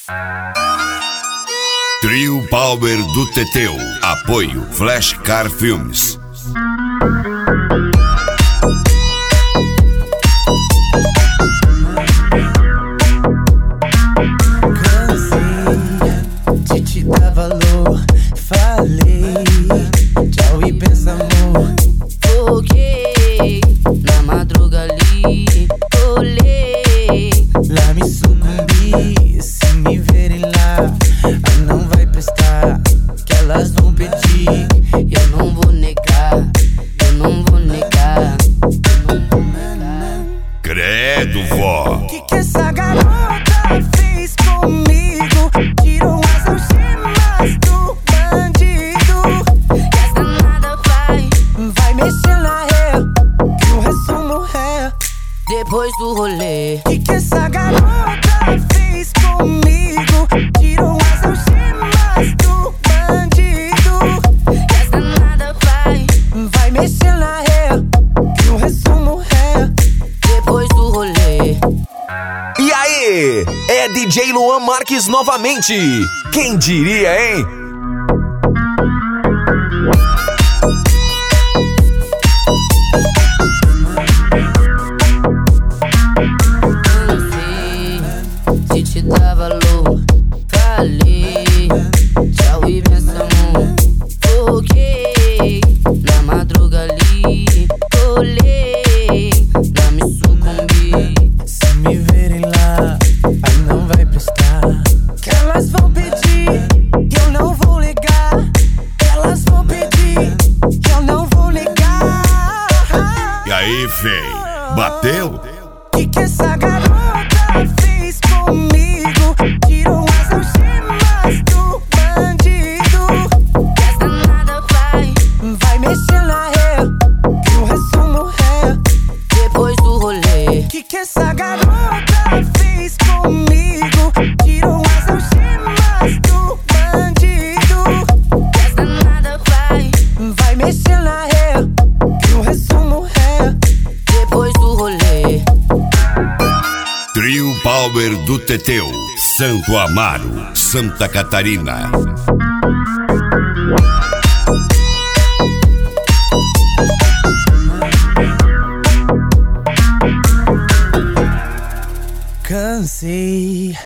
Trio Power do Teteu. Apoio Flashcar Filmes. Cansei de te dar valor. Falei, tchau e pensa, amor. Foguei na madruga ali, olhei, Lá me sucumbi. Se me verem lá, não vai prestar. Que elas vão pedir. eu não vou negar, eu não vou negar, eu não vou negar. Credo, vó. Que essa garota fez comigo? Tirou as algemas do bandido. E essa nada Vai mexer na ré, que o resumo é. depois do rolê. Que essa garota fez comigo? Tirou as algemas do bandido. E essa nada Vai mexer na ré, que o resumo é. depois do rolê. E aí, é DJ Luan Marques novamente. Quem diria, hein? Cansei de te dar valor. Falei, tchau e benção, amor. Foguei na madruga ali, olhei, lá me sucumbi. Se me verem lá, aí não vai prestar. Que elas vão pedir, que eu não vou negar. Que elas vão pedir, que eu não vou negar. E aí, fei? Bateu? Que essa garota fez comigo? Tirou as algemas do bandido. E essa nada Vai mexer na ré, que o resumo é. depois do rolê. Que essa garota fez comigo? Tirou as algemas do bandido. E essa nada Vai mexer na ré, que o resumo é. depois do rolê. Trio Power do Teteu. Santo Amaro, Santa Catarina. Cansei